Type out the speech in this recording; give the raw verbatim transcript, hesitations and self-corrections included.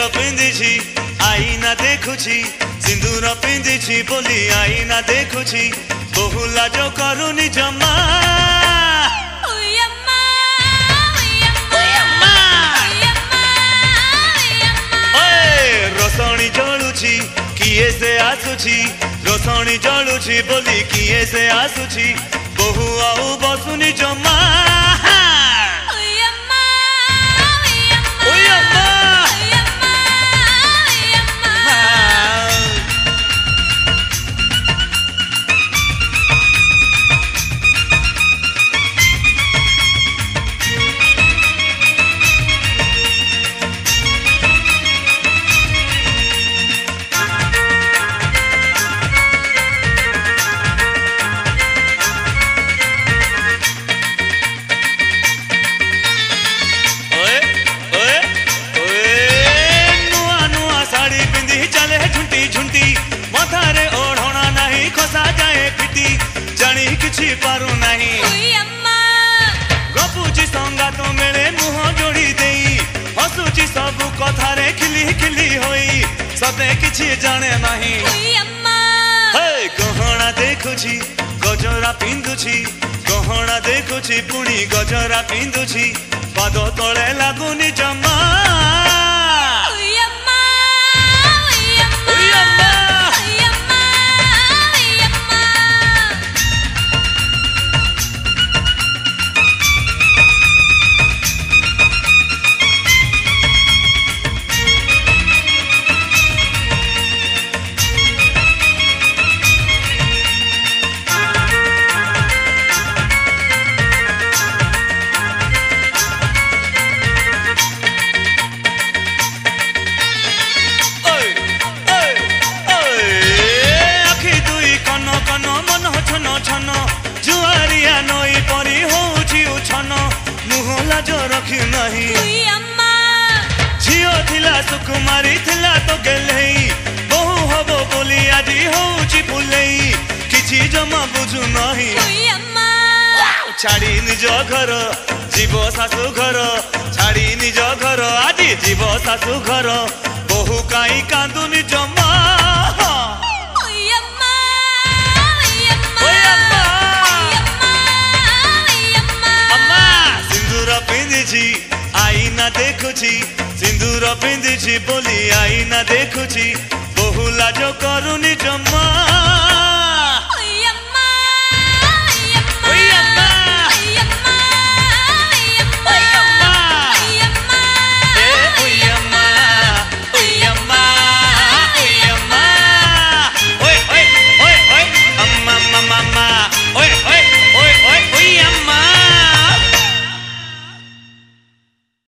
पिंधिछि आईना देखुछि सिंदूर पिंधिछि बोली आईना देखुछि बहु लाज करुनी जमा रोसणी जलुछि किए से आसुछि रोसणी जलुछि बोली किए से आसुछि बहु आउ बसुनी जमा मथारे ओढ़ना नहीं खसा जाए फिटी जानी किछि पारु नहीं गपुची संगा तो मेरे मुह जोड़ी देई हसुची सब कथारे खिली खिली होई सते किछि जाने नहीं हे गहना देखुछि गजरा पिंधुछि गहना देखुछि पुणी गजरा पिंधुछि पाद तले लागुनी जमा जुआरिया नई परी होउछि उछन मुह लाज रखी नहीं झियो थिला सुकुमारी थिला तो गेलेई बहु हबो बोली आजी होउछि फुलेई किछि जमा बुझु नहीं छाड़ी निज घर जीव सासु घर छाड़ी निज घर आजी जीव सासु घर बहु काई कांदुनी जमा आईना देखुछि सिंदूर पिंधिछि बोली आईना देखुछि बहु लाज करुनी जमा।